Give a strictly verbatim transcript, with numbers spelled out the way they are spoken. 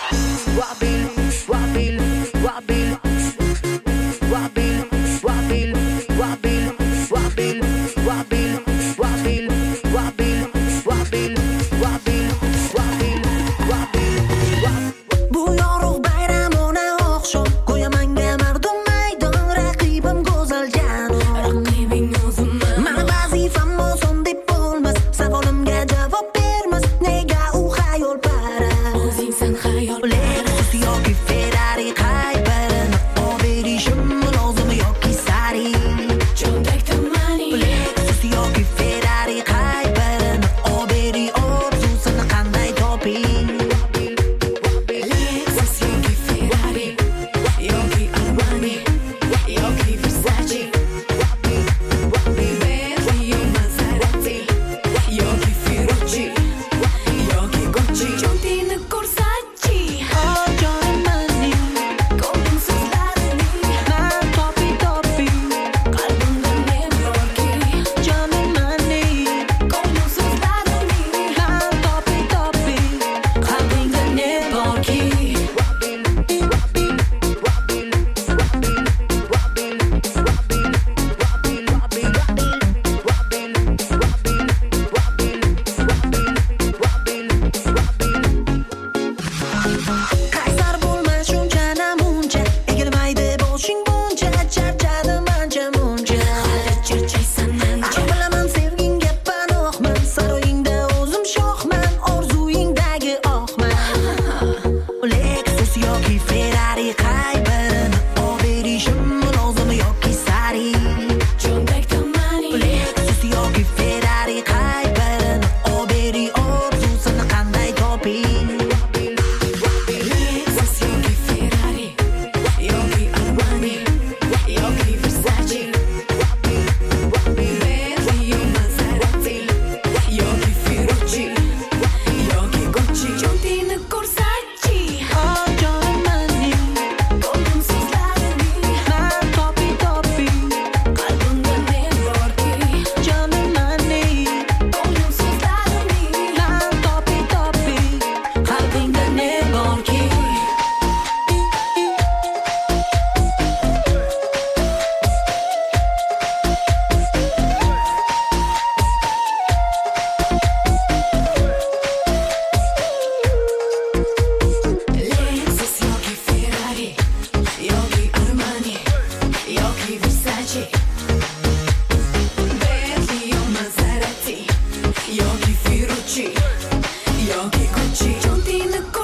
Wabil, wabil, wabil, wabil, wabil, wabil, wabil, wabil, wabil, wabil, wabil, wabil, wabil, wabil. Bu yorug' bayram ona oqshom qo'yamanga mardum maydon raqibim go'zal janon raqibing o'zimman mana vazifam oson deb bo'lmas savolimga javob bermas nega u xayol para o'zingsan xayol Lexus yoki Ferrari qay birini olib berishim lozim yoki sari cho'ntakda money Lexus yoki Ferrari qay birini olib beri orzusini qanday toping Lexus yoki Ferrari yoki Armani yoki Versace Bentley yo Maserati yoki Ferrucci yoki Gucci cho'ntingni ko'rsatchi oh jonim mening ko'nglim so'zlaring man topi topi qalbimda ne borki jonim mening ko'nglim so'zlaring man topi topi qalbingda ne borki qaysar bo'lma shuncha namuncha egilmaydi boshing buncha charchadim ancha muncha hali charchaysan ancha bilaman sevgingga panohman saroyingda o'zim shohman orzuyingdagi oqman Lexus yoki Ferrari qay birini olib berishim lozim yoki sari cho'ntakda money Lexus yoki Ferrari qay birini olib beri orzusini qanday toping Lexus yoki Ferrari yoki Armani yoki Versace Bentley yo Maserati yoki Ferrucci yoki Gucci cho'ntingni ko'rsatchi oh jonim mening ko'nglim so'zlaring man topi topi qalbimda ne borki jonim mening ko'nglim so'zlaring man topi topi qalbingda ne borki Lexus yoki Ferrari yoki Armani yoki Versace Bentley yo Maserati yoki Ferrucci yoki Gucci cho'ntingni